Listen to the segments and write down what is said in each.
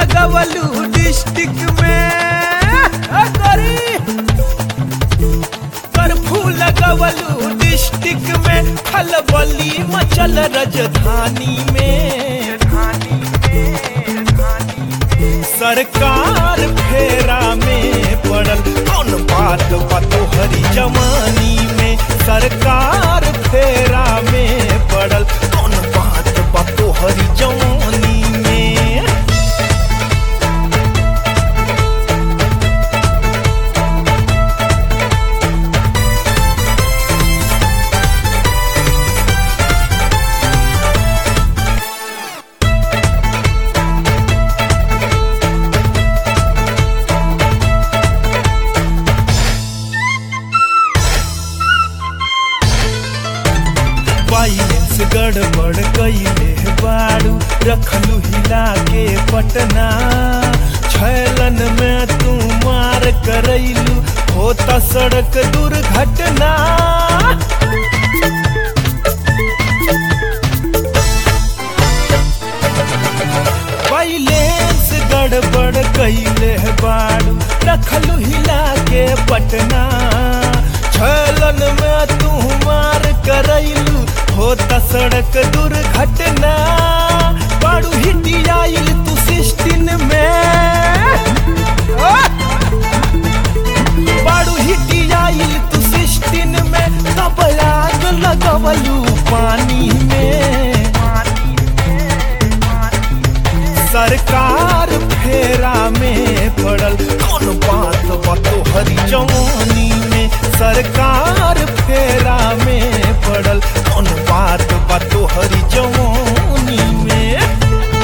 लगवलू डिस्ट्रिक्ट में कर्फ्यू लगवलू डिस्ट्रिक्ट में खलबली मचल राजधानी में सरकार फेरा में पड़ल कौन बात तोहरी जवानी में सरकार फेरा में पड़ल कौन बात तोहरी जवानी में बाइलेंस गड़बड़ कइले बाड़ू रखलू हिला के पटना छैलन में तू मार करैलू होता सड़क दुर्घटना बाइलेंस गड़बड़ कइले बाड़ू रखलू हिला के पटना छैलन में तू मार करैलू होता सड़क दुर्घटना बाड़ू हिटी आइल तू 16 में बाड़ू हिटी आइल तू 16 में तब आग लगवलू पानी में सरकार फेरा में पड़ल कौन बात तोहरी जवानी में सरकार फेरा में पड़ल कौन बात तोहरी जवानी में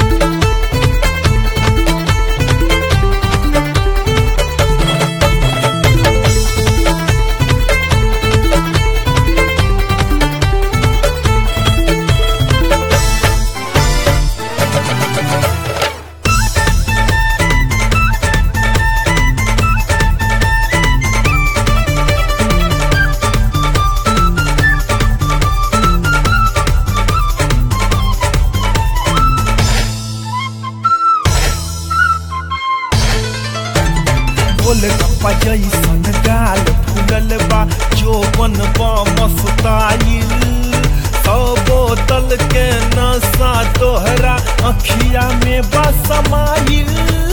गोलगप्पा जैसन गाल फूलल बा जोबन बा मस्ताइल 100 बोतल के नशा तोहरा अखिया में बा समाइल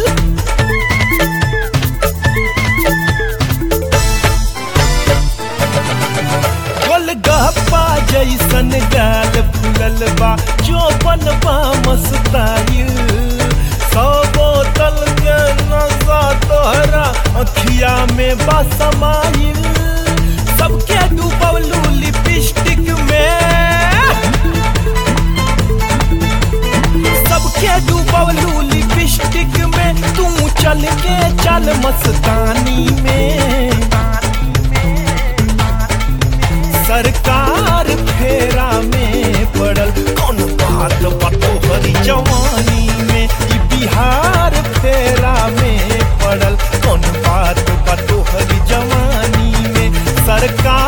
गोलगप्पा जैसन गाल फूलल बा जोबन बा मस्ताइल 100 बोतल के नशा तोहरा अखिया में बा समाइल सबके डूबलू लिपस्टिक में सबके डूबलू लिपस्टिक में तू चल के चल मस्तानी में सरकार फेरा में पड़ल कौन बात तोहरी जवानी में बिहार फेरा में पड़ल कौन बात तोहरी जवानी में सरकार